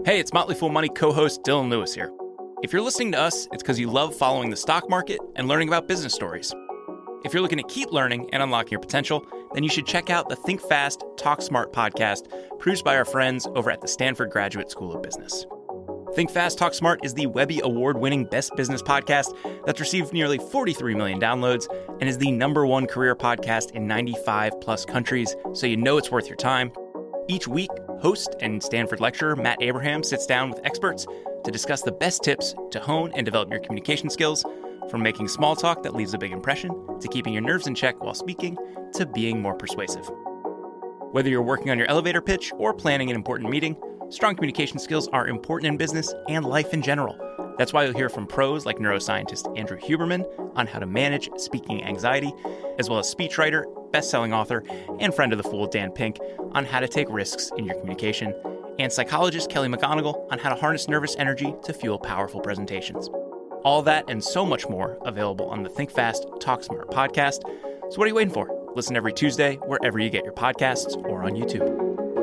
Hey, it's Motley Fool Money co-host Dylan Lewis here. If you're listening to us, it's because you love following the stock market and learning about business stories. If you're looking to keep learning and unlocking your potential, then you should check out the Think Fast, Talk Smart podcast produced by our friends over at the Stanford Graduate School of Business. Think Fast, Talk Smart is the Webby Award-winning best business podcast that's received nearly 43 million downloads and is the #1 career podcast in 95-plus countries, so you know it's worth your time. Each week, host and Stanford lecturer Matt Abraham sits down with experts to discuss the best tips to hone and develop your communication skills, from making small talk that leaves a big impression, to keeping your nerves in check while speaking, to being more persuasive. Whether you're working on your elevator pitch or planning an important meeting, strong communication skills are important in business and life in general. That's why you'll hear from pros like neuroscientist Andrew Huberman on how to manage speaking anxiety, as well as speechwriter, best-selling author, and friend of the Fool Dan Pink on how to take risks in your communication, and psychologist Kelly McGonigal on how to harness nervous energy to fuel powerful presentations. All that and so much more available on the Think Fast, Talk Smart podcast. So what are you waiting for? Listen every Tuesday wherever you get your podcasts or on YouTube.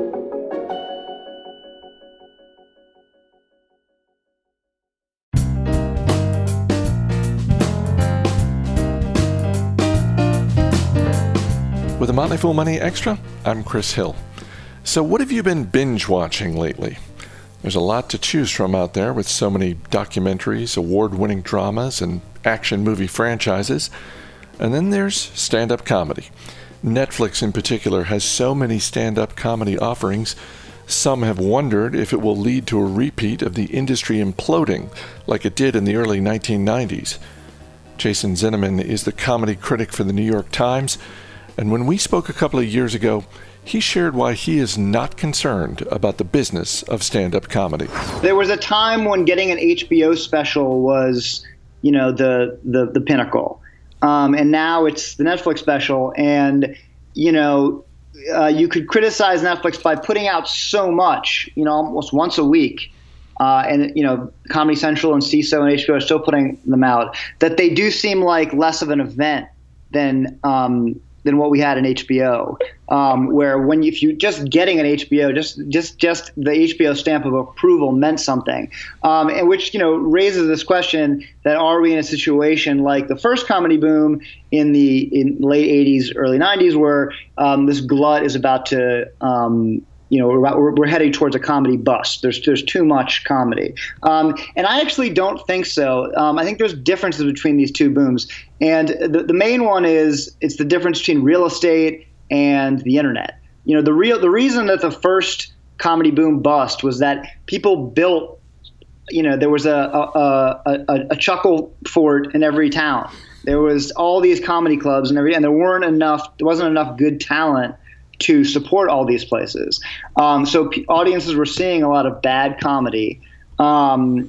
With a Motley Fool Money Extra, I'm Chris Hill. So what have you been binge watching lately? There's a lot to choose from out there with so many documentaries, award-winning dramas, and action movie franchises. And then there's stand-up comedy. Netflix in particular has so many stand-up comedy offerings, some have wondered if it will lead to a repeat of the industry imploding like it did in the early 1990s. Jason Zinoman is the comedy critic for the New York Times, and when we spoke a couple of years ago, he shared why he is not concerned about the business of stand-up comedy. There was a time when getting an HBO special was, the pinnacle. And now it's the Netflix special. And, you could criticize Netflix by putting out so much, almost once a week. And Comedy Central and CISO and HBO are still putting them out, that they do seem like less of an event than what we had in HBO, where if you just getting an HBO, just the HBO stamp of approval meant something, and which raises this question that are we in a situation like the first comedy boom in late 80s, early 90s, where this glut is about to we're heading towards a comedy bust. There's too much comedy. And I actually don't think so. I think there's differences between these two booms. And the main one is it's the difference between real estate and the internet. The reason that the first comedy boom bust was that people built, there was a chuckle fort in every town. There was all these comedy clubs and there wasn't enough good talent to support all these places. So audiences were seeing a lot of bad comedy, and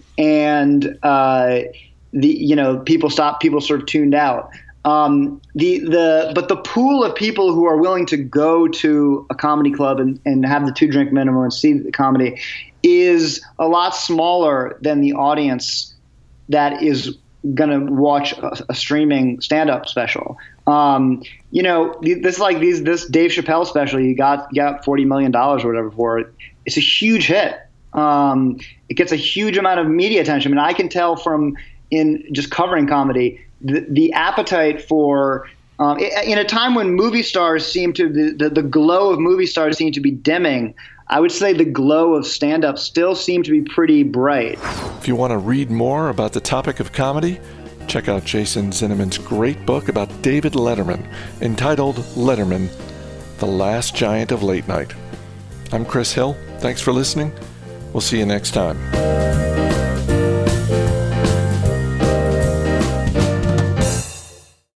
people sort of tuned out. But the pool of people who are willing to go to a comedy club and have the 2-drink minimum and see the comedy is a lot smaller than the audience that is going to watch a streaming stand-up special. This Dave Chappelle special, you got $40 million or whatever for it. It's a huge hit. It gets a huge amount of media attention. I mean, I can tell from in just covering comedy, the appetite for in a time when movie stars the glow of movie stars seem to be dimming. I would say the glow of stand-up still seems to be pretty bright. If you want to read more about the topic of comedy, check out Jason Zinoman's great book about David Letterman, entitled Letterman, The Last Giant of Late Night. I'm Chris Hill. Thanks for listening. We'll see you next time.